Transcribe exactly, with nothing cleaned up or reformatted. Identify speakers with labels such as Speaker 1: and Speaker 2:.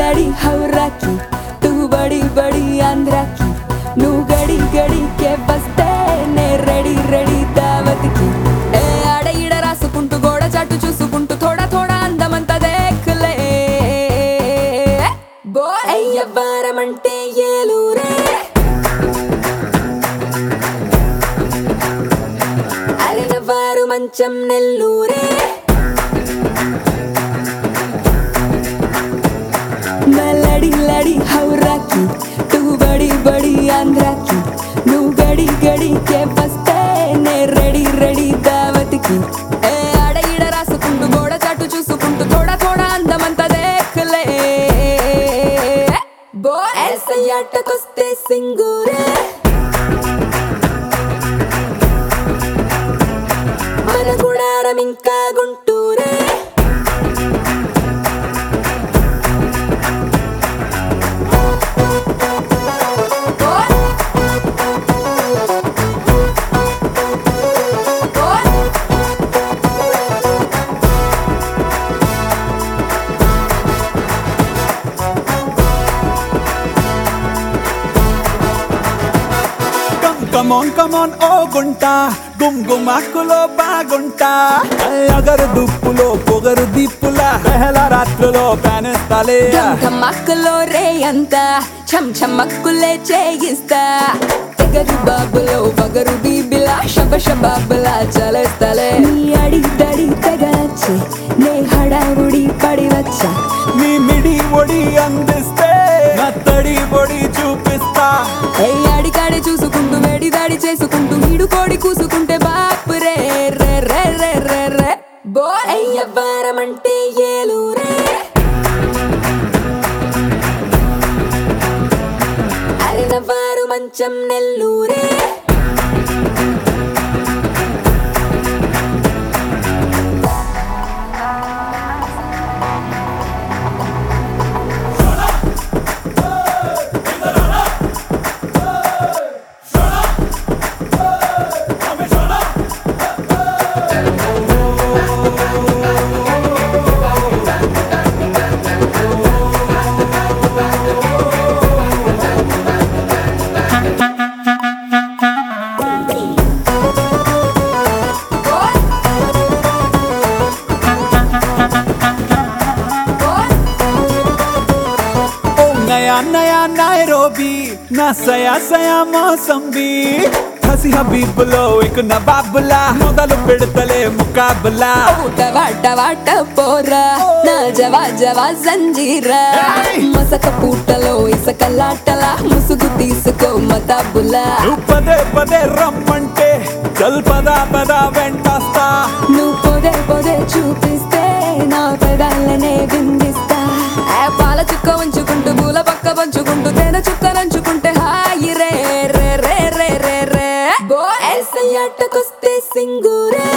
Speaker 1: लड़ी हौरा की तू बड़ी बड़ी आंध्रा की नू गड़ी गड़ी के बस्ते నే రెడీ రెడీ దావత్ కి ఏ ఆడ ఈడ రాసుకుంటూ గోడ చాటు చూసుకుంటూ थोड़ा थोड़ा అందమంతా దేఖలే బో అయ్యవారమంటే ఏలూరే అలనవారు మంచం నెల్లూరే मैं लड़ी लड़ी हौरा की तू बड़ी बड़ी आंध्रा की नू गड़ी गड़ी के बस्ते నే రెడీ రెడీ దావత్ కి ఏ ఆడ ఈడ రాసుకుంటూ గోడ చాటు చూసుకుంటూ थोड़ा थोड़ा అందమంతా దేఖలే బో ऐसे ఆటకొస్తే సింగూరే మన గుడారం ఇంకా గుంటూరే
Speaker 2: Come on, come on, oh gunta గుమ్ గుమాకులో బాగుంటా అగరు దుప్పులో పొగరు దిప్పులా పెహల రాత్రులో కానేస్తాలే
Speaker 1: ధమాకులో రే అంతా చమ్ చమక్కులే చేయిస్తా తెగరు బాబులో వగరు బీబిలా శబ శబాబులా చలేస్తలే నీ అడి దడి తెగనచ్చి నే హడావుడి పడి వచ్చా
Speaker 2: నీ మిడి ఒడి అందిస్తే నా తడి పొడి చూపిస్తా
Speaker 1: ఏ అడికాడి చూసుకుంటూ వేడి దాడి చేసుకుంటూ వీడు కోడి కూసుకుంటే బాపు రే రే రే రే రే రే బో అయ్యవారమంటే ఏలూరే అలనవారు మంచం నెల్లూరే
Speaker 2: नया नया नायरोबी ना सया सया मौसम भी हसी हबीबुलो एक नवाबुला మొదలు పెడతలే ముకాబలా
Speaker 1: వాట వాట పోరా నా జవా జవా జంజీరా మసక పూటలో ఇసకలాటలా ముసుగు తీసుకో మతాబులా
Speaker 2: పదే పదే రమ్మంటే చల్ పదా పదా వెంటస్తా
Speaker 1: నువ్వు పొదే పొదే చూపిస్తే నా పెదాలనే విందిస్తా ఆ పాల చుక్క ఉంచుకుంటూ పూల పక్క పంచుకుంటూ తేనె చుక్క నంచుకుంటే హాయి రే రే రే రే రే రే బో ऐसे ఆటకొస్తే సింగూరే